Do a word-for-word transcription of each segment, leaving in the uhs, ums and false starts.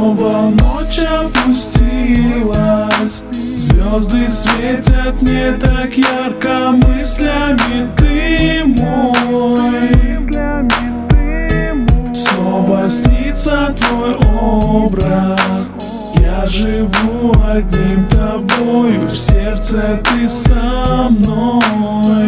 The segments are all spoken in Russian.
Снова ночь опустилась, звезды светят не так ярко, мыслями ты мой. Снова снится твой образ, я живу одним тобою, в сердце ты со мной.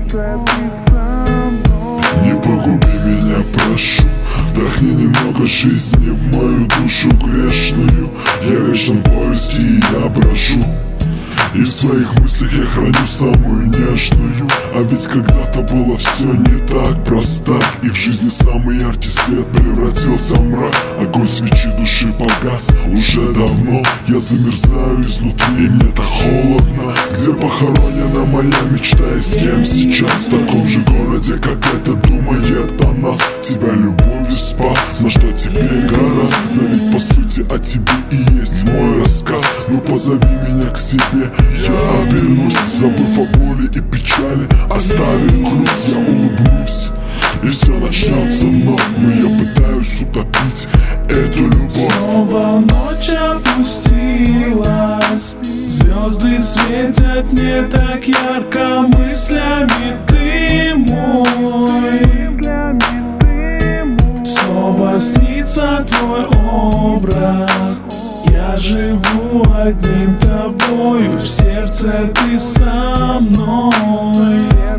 Не погуби меня, прошу, вдохни немного жизни в мою душу грешную. Я в вечном поиске и я брожу, и в своих мыслях я храню самую нежную. А ведь когда-то было все не так просто, и в жизни самый яркий свет превратился в мрак. Огонь свечи души погас уже давно, я замерзаю изнутри, и мне так холодно. Где похоронена моя мечта и с кем сейчас? В таком же городе, как это, думает о нас. Тебя любовью спас, на что теперь гораздо? Но ведь по сути о тебе и есть мой рассказ. Ну позови меня к себе, я обернусь, забыв о боли и печали, оставив грусть, я улыбнусь, и все начнется вновь. Но я пытаюсь утопить эту любовь. Снова ночь опустилась, звезды светят не так ярко, мыслями ты мой. Снова снится твой образ, я живу одним тобою, в сердце ты со мной.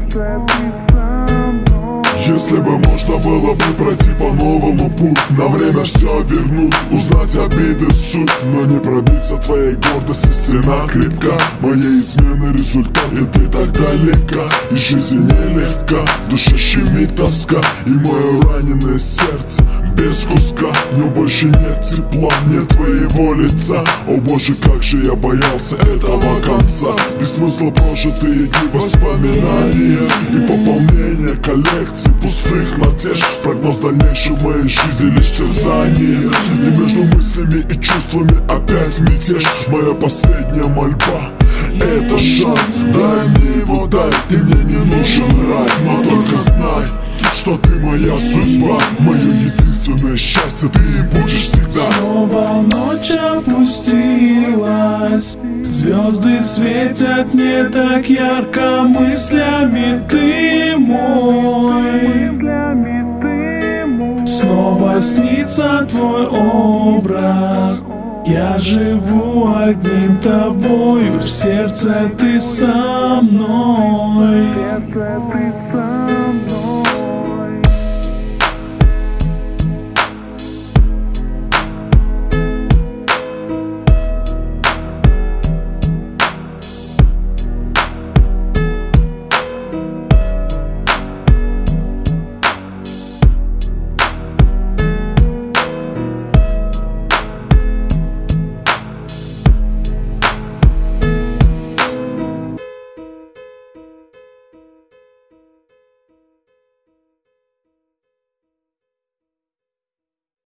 Если бы можно было бы пройти по-новому путь, на время все вернуть, узнать обиды суть, но не пробиться твоей гордости, стена крепка. Моей измены результат, и ты так далека, и жизнь нелегка, в душе щемит тоска, и мое раненое сердце без куска. Но больше нет тепла, нет твоего лица. О боже, как же я боялся этого конца. Без смысла прожитые дни, воспоминания и пополнение коллекции пустых надежд. Прогноз дальнейшей моей жизни лишь терзание, и между мыслями и чувствами опять мятеж. Моя последняя мольба — это шанс, дай мне его, дай. Ты мне не нужен рай, но только знай, что ты моя судьба, мое единственное счастье, ты им будешь всегда. Снова ночь опустилась, звезды светят не так ярко, мыслями ты мой. Снова снится твой образ, я живу одним тобою, в сердце ты со мной.